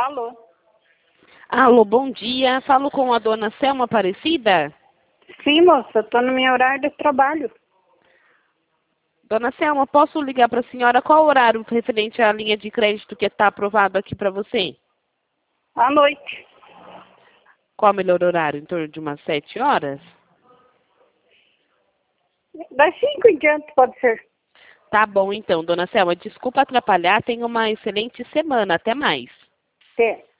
Alô? Alô, bom dia. Falo com a dona Selma Aparecida? Sim, moça, eu tô no meu horário de trabalho. Dona Selma, posso ligar para a senhora qual o horário referente à linha de crédito que está aprovado aqui para você? À noite. Qual o melhor horário? Em torno de umas 7 horas? Das 5 em diante, pode ser. Tá bom então, dona Selma. Desculpa atrapalhar. Tenha uma excelente semana. Até mais. Sim.